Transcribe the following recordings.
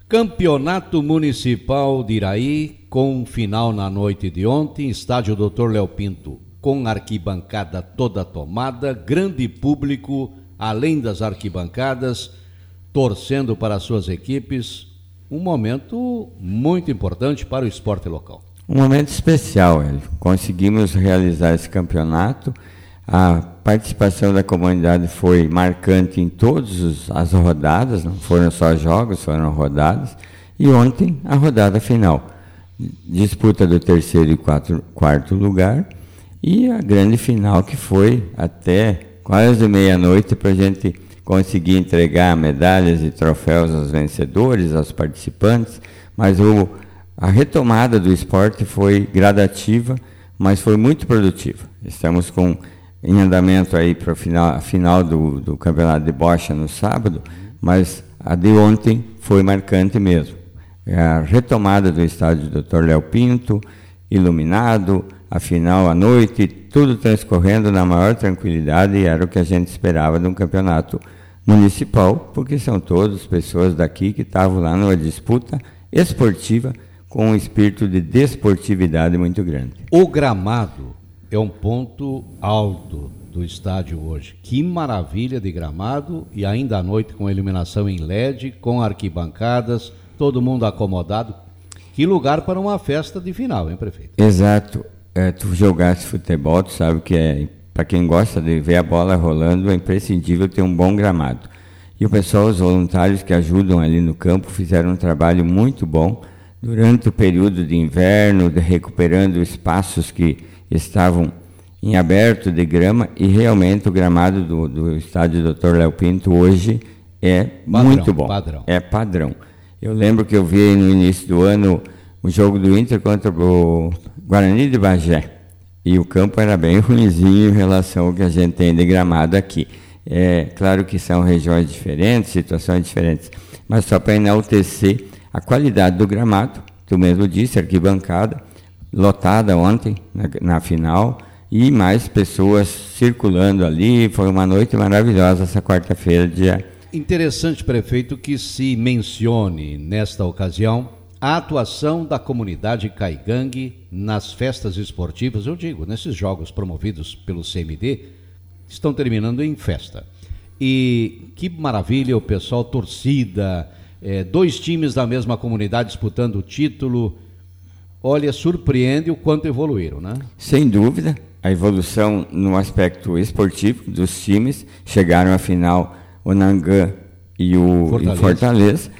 Campeonato Municipal de Iraí, com final na noite de ontem, estádio Dr. Léo Pinto, com arquibancada toda tomada, grande público, além das arquibancadas, torcendo para as suas equipes. Um momento muito importante para o esporte local. Um momento especial, Hélio. Conseguimos realizar esse campeonato. A participação da comunidade foi marcante em todas as rodadas, não foram só jogos, foram rodadas. E ontem, a rodada final. Disputa do terceiro e quarto lugar. E a grande final, que foi até quase meia-noite para a gente conseguir entregar medalhas e troféus aos vencedores, aos participantes. Mas a retomada do esporte foi gradativa, mas foi muito produtiva. Estamos em andamento aí para a final do campeonato de bocha no sábado, mas a de ontem foi marcante mesmo. A retomada do estádio Dr. Léo Pinto, iluminado, a final à noite, tudo transcorrendo na maior tranquilidade, e era o que a gente esperava de um campeonato municipal, porque são todas pessoas daqui que estavam lá numa disputa esportiva com um espírito de desportividade muito grande. O gramado é um ponto alto do estádio hoje. Que maravilha de gramado, e ainda à noite com iluminação em LED, com arquibancadas, todo mundo acomodado. Que lugar para uma festa de final, hein, prefeito? Exato. Tu jogaste futebol, tu sabe que para quem gosta de ver a bola rolando, é imprescindível ter um bom gramado. E o pessoal, os voluntários que ajudam ali no campo, fizeram um trabalho muito bom durante o período de inverno, recuperando espaços que estavam em aberto de grama, e realmente o gramado do estádio Dr. Léo Pinto hoje é padrão, muito bom. É padrão. Eu lembro que eu vi no início do ano o jogo do Inter contra o Guarani de Bagé, e o campo era bem ruinzinho em relação ao que a gente tem de gramado aqui. É claro que são regiões diferentes, situações diferentes, mas só para enaltecer a qualidade do gramado, tu mesmo disse, arquibancada, lotada ontem na final, e mais pessoas circulando ali. Foi uma noite maravilhosa essa quarta-feira. Interessante, prefeito, que se mencione nesta ocasião a atuação da comunidade caigangue nas festas esportivas, eu digo, nesses jogos promovidos pelo CMD, estão terminando em festa. E que maravilha, o pessoal, torcida, dois times da mesma comunidade disputando o título. Olha, surpreende o quanto evoluíram, né? Sem dúvida, a evolução no aspecto esportivo dos times. Chegaram à final o Nangã e o Fortaleza.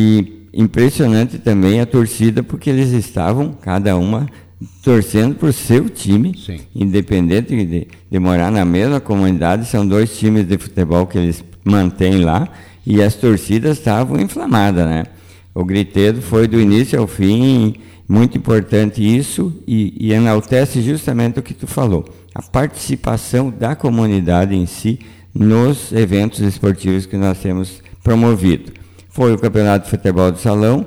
E impressionante também a torcida, porque eles estavam, cada uma, torcendo para o seu time. Sim. Independente de morar na mesma comunidade. São dois times de futebol que eles mantêm lá, e as torcidas estavam inflamadas, né? O griteiro foi do início ao fim. Muito importante isso, e enaltece justamente o que tu falou, a participação da comunidade em si nos eventos esportivos que nós temos promovido. Foi o Campeonato de Futebol de Salão,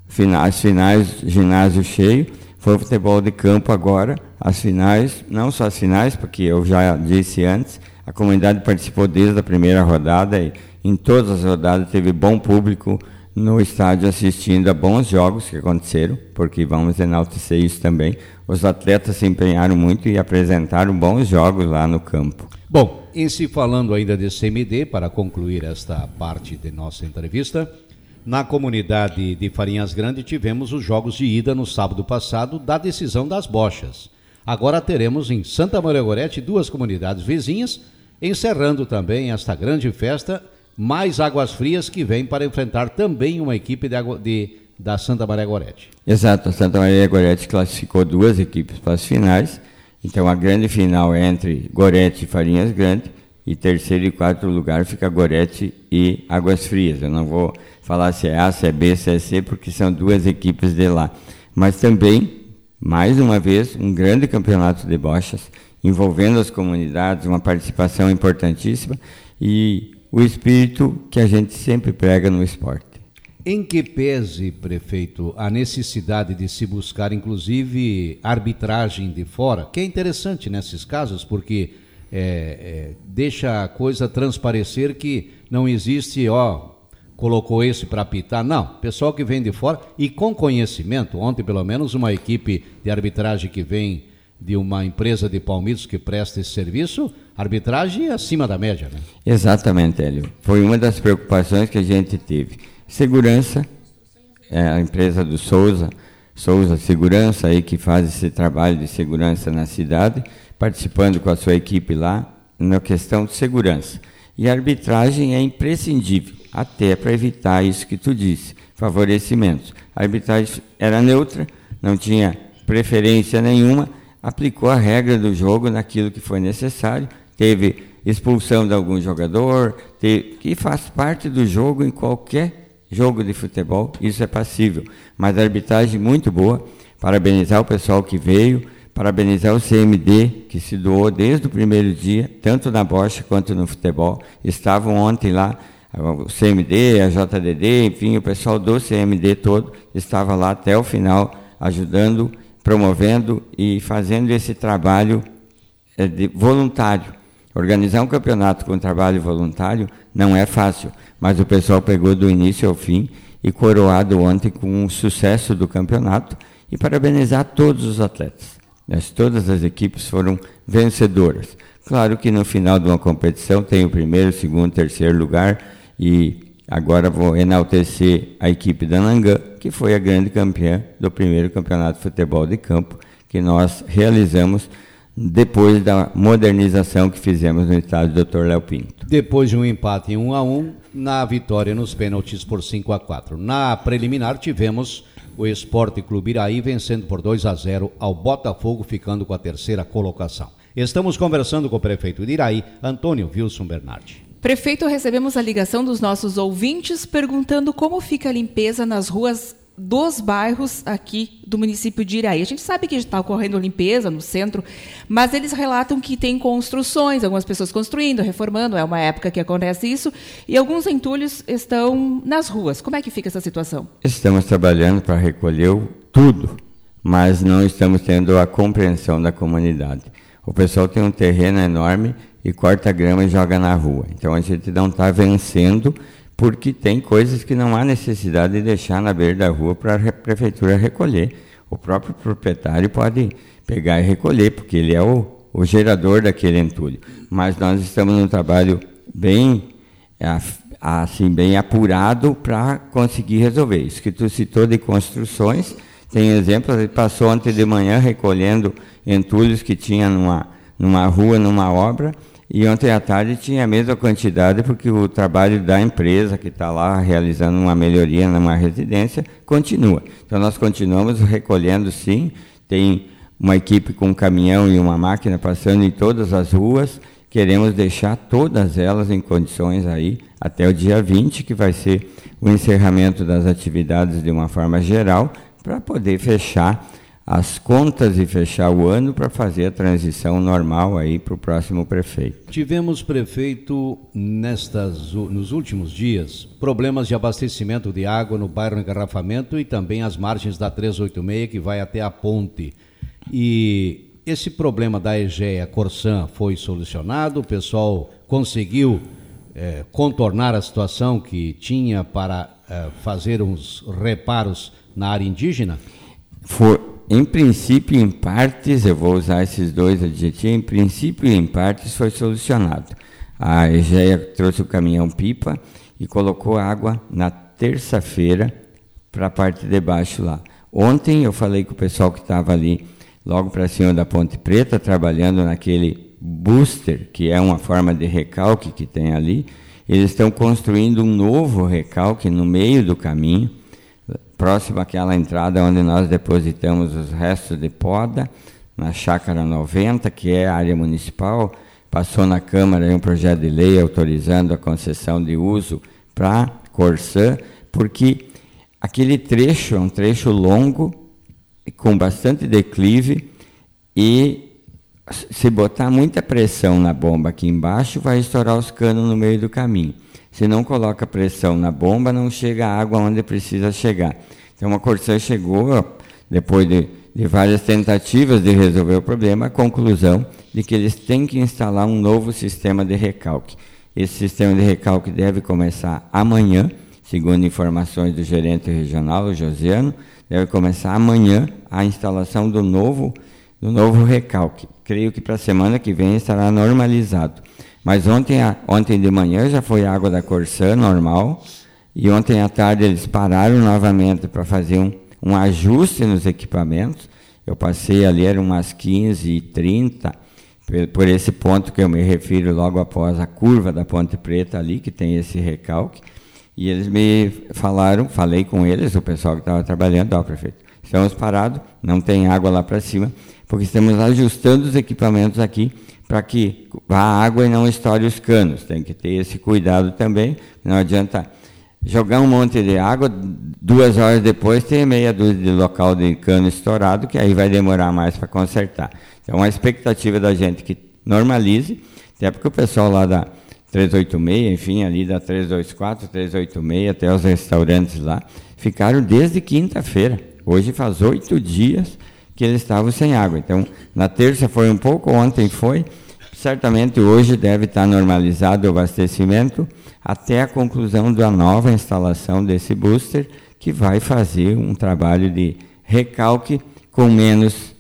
as finais, ginásio cheio, foi o futebol de campo agora, as finais, não só as finais, porque eu já disse antes, a comunidade participou desde a primeira rodada, e em todas as rodadas teve bom público no estádio assistindo a bons jogos que aconteceram, porque vamos enaltecer isso também. Os atletas se empenharam muito e apresentaram bons jogos lá no campo. Bom, em se falando ainda de CMD, para concluir esta parte de nossa entrevista, na comunidade de Farinhas Grande tivemos os jogos de ida no sábado passado da decisão das bochas. Agora teremos em Santa Maria Gorete duas comunidades vizinhas, encerrando também esta grande festa, mais Águas Frias, que vem para enfrentar também uma equipe da Santa Maria Gorete. Exato, a Santa Maria Gorete classificou duas equipes para as finais. Então a grande final é entre Gorete e Farinhas Grande, e terceiro e quarto lugar fica Gorete e Águas Frias. Eu não vou falar se é A, se é B, se é C, porque são duas equipes de lá. Mas também, mais uma vez, um grande campeonato de bochas, envolvendo as comunidades, uma participação importantíssima, e o espírito que a gente sempre prega no esporte. Em que pese, prefeito, a necessidade de se buscar, inclusive, arbitragem de fora, que é interessante nesses casos, porque deixa a coisa transparecer que não existe, colocou esse para apitar. Não, pessoal que vem de fora e com conhecimento. Ontem, pelo menos, uma equipe de arbitragem que vem de uma empresa de Palmitos que presta esse serviço, arbitragem acima da média, né? Exatamente, Hélio. Foi uma das preocupações que a gente teve. Segurança, a empresa do Souza Segurança, aí, que faz esse trabalho de segurança na cidade, participando com a sua equipe lá, na questão de segurança. E a arbitragem é imprescindível, até para evitar isso que tu disse, favorecimentos. A arbitragem era neutra, não tinha preferência nenhuma, aplicou a regra do jogo naquilo que foi necessário, teve expulsão de algum jogador, que faz parte do jogo em qualquer jogo de futebol, isso é passível. Mas a arbitragem muito boa, parabenizar o pessoal que veio, parabenizar o CMD, que se doou desde o primeiro dia, tanto na bocha quanto no futebol. Estavam ontem lá, o CMD, a JDD, enfim, o pessoal do CMD todo estava lá até o final, ajudando, promovendo e fazendo esse trabalho voluntário. Organizar um campeonato com trabalho voluntário não é fácil, mas o pessoal pegou do início ao fim e coroado ontem com o sucesso do campeonato e parabenizar todos os atletas. Todas as equipes foram vencedoras. Claro que no final de uma competição tem o primeiro, segundo, terceiro lugar e agora vou enaltecer a equipe da Anangã, que foi a grande campeã do primeiro campeonato de futebol de campo que nós realizamos depois da modernização que fizemos no estádio Dr. Léo Pinto. Depois de um empate em 1-1, na vitória nos pênaltis por 5-4. Na preliminar tivemos o Esporte Clube Iraí vencendo por 2-0 ao Botafogo, ficando com a terceira colocação. Estamos conversando com o prefeito de Iraí, Antônio Wilson Bernardi. Prefeito, recebemos a ligação dos nossos ouvintes perguntando como fica a limpeza nas ruas dos bairros aqui do município de Iraí. A gente sabe que está ocorrendo limpeza no centro, mas eles relatam que tem construções, algumas pessoas construindo, reformando, é uma época que acontece isso, e alguns entulhos estão nas ruas. Como é que fica essa situação? Estamos trabalhando para recolher tudo, mas não estamos tendo a compreensão da comunidade. O pessoal tem um terreno enorme e corta a grama e joga na rua. Então a gente não está vencendo, porque tem coisas que não há necessidade de deixar na beira da rua para a prefeitura recolher. O próprio proprietário pode pegar e recolher, porque ele é o gerador daquele entulho. Mas nós estamos num trabalho bem apurado para conseguir resolver. Isso que tu citou de construções, tem exemplos, ele passou ontem de manhã recolhendo entulhos que tinha numa rua, numa obra, e ontem à tarde tinha a mesma quantidade, porque o trabalho da empresa que está lá realizando uma melhoria numa residência continua. Então nós continuamos recolhendo, sim, tem uma equipe com um caminhão e uma máquina passando em todas as ruas, queremos deixar todas elas em condições aí até o dia 20, que vai ser o encerramento das atividades de uma forma geral, para poder fechar as contas e fechar o ano para fazer a transição normal aí para o próximo prefeito. Tivemos, prefeito, nos últimos dias, problemas de abastecimento de água no bairro Engarrafamento e também às margens da 386, que vai até a ponte. E esse problema da EGEA Corsan foi solucionado, o pessoal conseguiu contornar a situação que tinha para fazer uns reparos na área indígena? Em princípio, em partes, eu vou usar esses dois adjetivos, em princípio e em partes foi solucionado. A EGEA trouxe o caminhão-pipa e colocou água na terça-feira para a parte de baixo lá. Ontem eu falei com o pessoal que estava ali, logo para cima da Ponte Preta, trabalhando naquele booster, que é uma forma de recalque que tem ali. Eles estão construindo um novo recalque no meio do caminho, próximo àquela entrada onde nós depositamos os restos de poda, na Chácara 90, que é a área municipal. Passou na Câmara um projeto de lei autorizando a concessão de uso para Corsan, porque aquele trecho é um trecho longo, com bastante declive, e se botar muita pressão na bomba aqui embaixo, vai estourar os canos no meio do caminho. Se não coloca pressão na bomba, não chega a água onde precisa chegar. Então a Corsan chegou, depois de várias tentativas de resolver o problema, à conclusão de que eles têm que instalar um novo sistema de recalque. Esse sistema de recalque deve começar amanhã, segundo informações do gerente regional, o Josiano, deve começar amanhã a instalação do novo recalque. Creio que para a semana que vem estará normalizado. Mas ontem de manhã já foi água da Corsã normal, e ontem à tarde eles pararam novamente para fazer um ajuste nos equipamentos. Eu passei ali, eram umas 15h30, por esse ponto que eu me refiro logo após a curva da Ponte Preta ali, que tem esse recalque. E eles me falei com eles, o pessoal que estava trabalhando, prefeito, estamos parados, não tem água lá para cima, porque estamos ajustando os equipamentos aqui para que vá água e não estoure os canos. Tem que ter esse cuidado também, não adianta jogar um monte de água, 2 horas depois tem meia dúzia de local de cano estourado, que aí vai demorar mais para consertar. Então a expectativa da gente que normalize, até porque o pessoal lá da 386, enfim, ali da 324, 386, até os restaurantes lá, ficaram desde quinta-feira. Hoje faz 8 dias que eles estavam sem água. Então, na terça foi um pouco, ontem foi. Certamente hoje deve estar normalizado o abastecimento até a conclusão da nova instalação desse booster, que vai fazer um trabalho de recalque com menos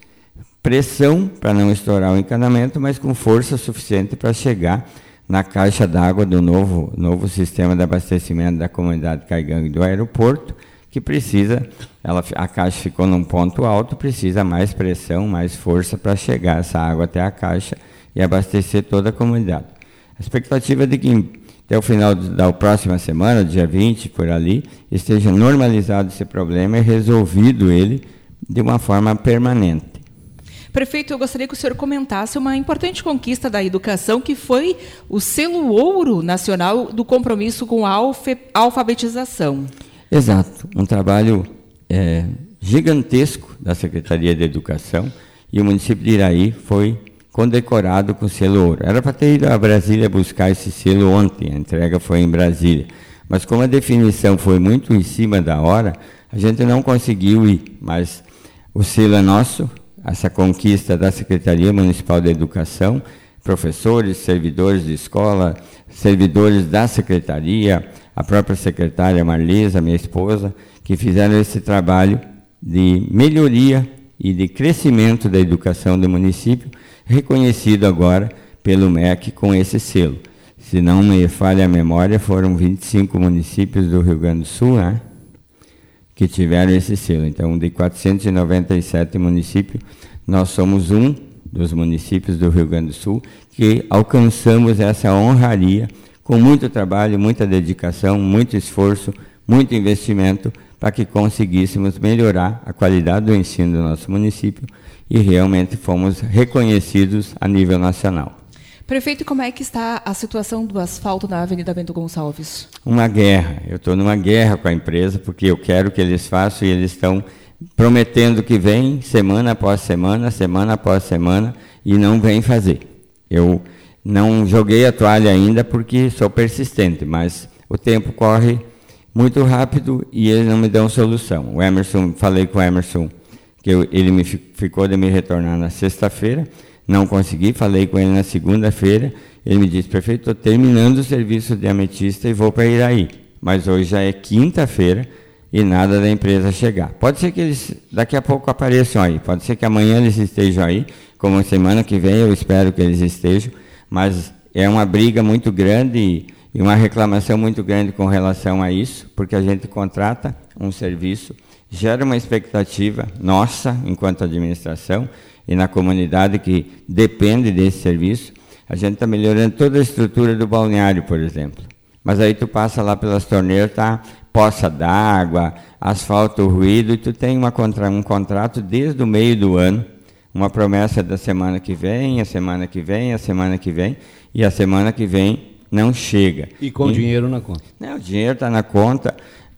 pressão para não estourar o encanamento, mas com força suficiente para chegar na caixa d'água do novo sistema de abastecimento da comunidade Caigangue do aeroporto, que precisa, a caixa ficou num ponto alto, precisa mais pressão, mais força para chegar essa água até a caixa e abastecer toda a comunidade. A expectativa é de que até o final da próxima semana, dia 20, por ali, esteja normalizado esse problema e resolvido ele de uma forma permanente. Prefeito, eu gostaria que o senhor comentasse uma importante conquista da educação, que foi o selo ouro nacional do compromisso com a alfabetização. Exato, um trabalho gigantesco da Secretaria de Educação, e o município de Iraí foi condecorado com o selo ouro. Era para ter ido a Brasília buscar esse selo ontem, a entrega foi em Brasília. Mas como a definição foi muito em cima da hora, a gente não conseguiu ir, mas o selo é nosso, essa conquista da Secretaria Municipal de Educação, professores, servidores de escola, servidores da Secretaria, a própria secretária Marlisa, minha esposa, que fizeram esse trabalho de melhoria e de crescimento da educação do município, reconhecido agora pelo MEC com esse selo. Se não me falha a memória, foram 25 municípios do Rio Grande do Sul, né, que tiveram esse selo. Então, de 497 municípios, nós somos um dos municípios do Rio Grande do Sul que alcançamos essa honraria com muito trabalho, muita dedicação, muito esforço, muito investimento para que conseguíssemos melhorar a qualidade do ensino do nosso município e realmente fomos reconhecidos a nível nacional. Prefeito, como é que está a situação do asfalto na Avenida Bento Gonçalves? Uma guerra. Eu estou numa guerra com a empresa, porque eu quero que eles façam e eles estão prometendo que vem semana após semana, semana após semana, e não vem fazer. Eu não joguei a toalha ainda porque sou persistente, mas o tempo corre muito rápido e eles não me dão solução. O Emerson, falei com o Emerson que ele ficou de me retornar na sexta-feira, não consegui, falei com ele na segunda-feira, ele me disse, prefeito, estou terminando o serviço de ametista e vou para Iraí, mas hoje já é quinta-feira e nada da empresa chegar. Pode ser que eles daqui a pouco apareçam aí, pode ser que amanhã eles estejam aí, como semana que vem eu espero que eles estejam, mas é uma briga muito grande e uma reclamação muito grande com relação a isso, porque a gente contrata um serviço, gera uma expectativa nossa, enquanto administração, e na comunidade que depende desse serviço. A gente está melhorando toda a estrutura do balneário, por exemplo. Mas aí tu passa lá pelas torneiras, tá poça d'água, asfalto, ruído, e tu tem um contrato desde o meio do ano, uma promessa da semana que vem, a semana que vem, a semana que vem, e a semana que vem não chega. E com dinheiro na conta? Não, o dinheiro está na conta,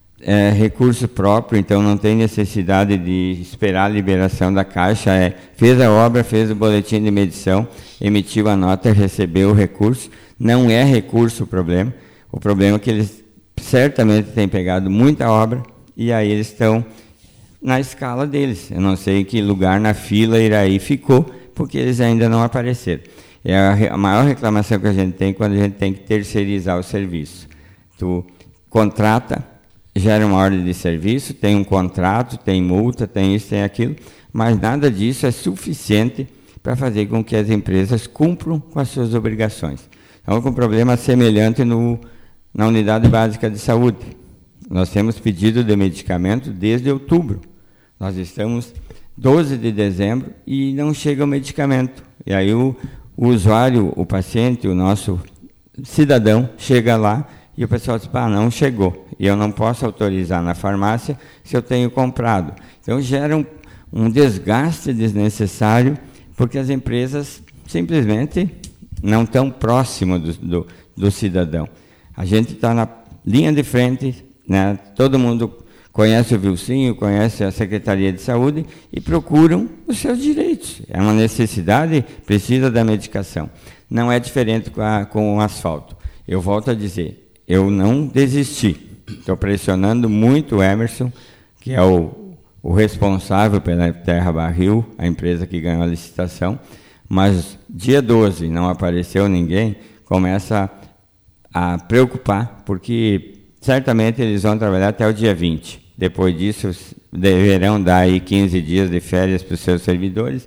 é recurso próprio, então não tem necessidade de esperar a liberação da Caixa. Fez a obra, fez o boletim de medição, emitiu a nota, recebeu o recurso. Não é recurso o problema é que eles certamente têm pegado muita obra e aí eles estão na escala deles. Eu não sei em que lugar na fila Iraí ficou, porque eles ainda não apareceram. É a maior reclamação que a gente tem quando a gente tem que terceirizar o serviço. Tu contrata gera uma ordem de serviço, tem um contrato, tem multa, tem isso, tem aquilo, mas nada disso é suficiente para fazer com que as empresas cumpram com as suas obrigações. Então, com um problema semelhante na unidade básica de saúde. Nós temos pedido de medicamento desde outubro. Nós estamos 12 de dezembro e não chega o medicamento. E aí o usuário, o paciente, o nosso cidadão, chega lá e o pessoal diz, não chegou. E eu não posso autorizar na farmácia se eu tenho comprado. Então, gera um desgaste desnecessário, porque as empresas simplesmente não estão próximas do cidadão. A gente está na linha de frente, né? Todo mundo conhece o Vilcinho, conhece a Secretaria de Saúde e procuram os seus direitos. É uma necessidade, precisa da medicação. Não é diferente com o asfalto. Eu volto a dizer, eu não desisti. Estou pressionando muito o Emerson, que é o responsável pela Terra Barril, a empresa que ganhou a licitação, mas dia 12 não apareceu ninguém, começa a preocupar, porque certamente eles vão trabalhar até o dia 20. Depois disso, deverão dar aí 15 dias de férias para os seus servidores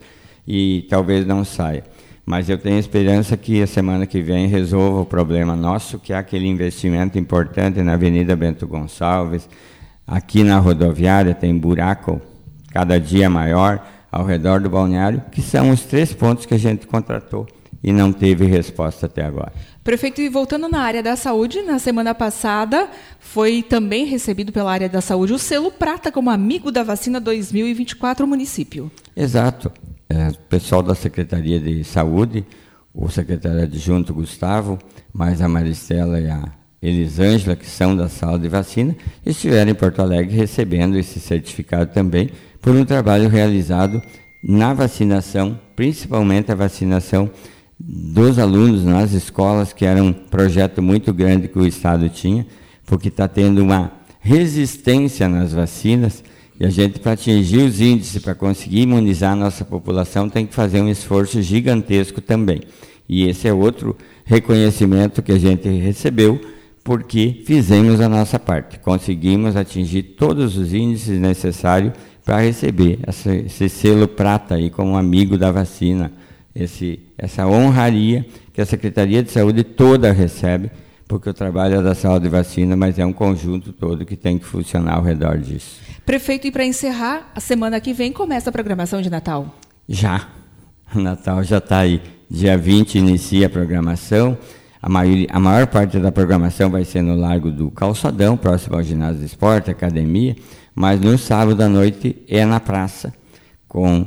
e talvez não saia. Mas eu tenho esperança que a semana que vem resolva o problema nosso, que é aquele investimento importante na Avenida Bento Gonçalves. Aqui na rodoviária tem buraco cada dia maior ao redor do balneário, que são os 3 pontos que a gente contratou e não teve resposta até agora. Prefeito, e voltando na área da saúde, na semana passada foi também recebido pela área da saúde o selo prata como amigo da vacina 2024 no município. Exato. O pessoal da Secretaria de Saúde, o secretário adjunto Gustavo, mais a Maristela e a Elisângela, que são da sala de vacina, estiveram em Porto Alegre recebendo esse certificado também por um trabalho realizado na vacinação, principalmente a vacinação dos alunos nas escolas, que era um projeto muito grande que o Estado tinha, porque está tendo uma resistência nas vacinas, e a gente, para atingir os índices, para conseguir imunizar a nossa população, tem que fazer um esforço gigantesco também. E esse é outro reconhecimento que a gente recebeu, porque fizemos a nossa parte, conseguimos atingir todos os índices necessários para receber esse selo prata aí como amigo da vacina, essa honraria que a Secretaria de Saúde toda recebe, porque o trabalho é da sala de vacina, mas é um conjunto todo que tem que funcionar ao redor disso. Prefeito, e para encerrar, a semana que vem começa a programação de Natal? Já. O Natal já está aí. Dia 20 inicia a programação. A maior parte da programação vai ser no Largo do Calçadão, próximo ao ginásio de esporte, academia, mas no sábado à noite é na praça, com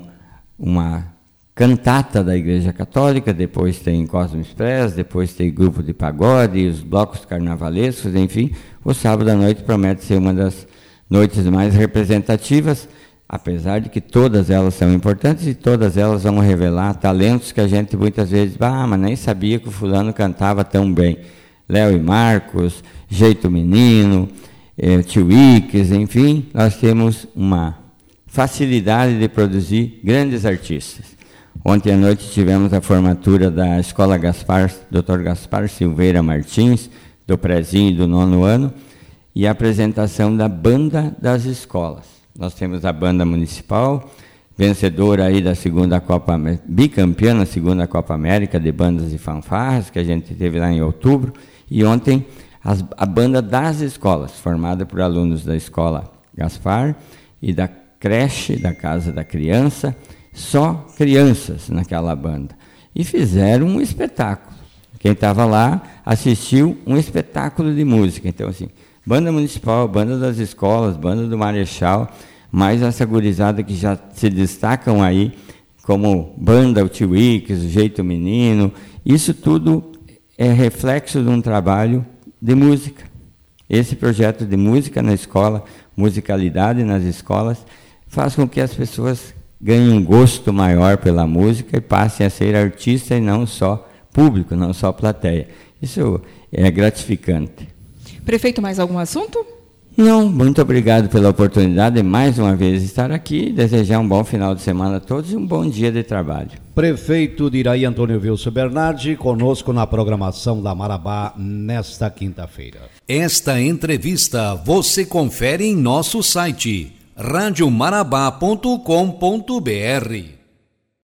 uma cantata da Igreja Católica, depois tem Cosmo Express, depois tem grupo de pagode, os blocos carnavalescos, enfim. O sábado à noite promete ser uma das noites mais representativas, apesar de que todas elas são importantes e todas elas vão revelar talentos que a gente muitas vezes, mas nem sabia que o fulano cantava tão bem. Léo e Marcos, Jeito Menino, Tio Ix, enfim, nós temos uma facilidade de produzir grandes artistas. Ontem à noite tivemos a formatura da Escola Dr. Gaspar Silveira Martins, do prézinho do 9º ano, e a apresentação da banda das escolas. Nós temos a banda municipal, vencedora aí da segunda Copa, bicampeã na segunda Copa América de bandas e fanfarras, que a gente teve lá em outubro, e ontem a banda das escolas, formada por alunos da Escola Gaspar e da creche, da Casa da Criança, só crianças naquela banda. E fizeram um espetáculo. Quem estava lá assistiu um espetáculo de música. Então, assim, banda municipal, banda das escolas, banda do Marechal, mais essa gurizada que já se destacam aí, como banda, o Tio Ix, o Jeito Menino, isso tudo é reflexo de um trabalho de música. Esse projeto de música na escola, musicalidade nas escolas, faz com que as pessoas ganhem um gosto maior pela música e passem a ser artistas e não só público, não só plateia. Isso é gratificante. Prefeito, mais algum assunto? Não, muito obrigado pela oportunidade de mais uma vez estar aqui, desejar um bom final de semana a todos e um bom dia de trabalho. Prefeito de Iraí, Antônio Wilson Bernardi, conosco na programação da Marabá nesta quinta-feira. Esta entrevista você confere em nosso site radiomarabá.com.br.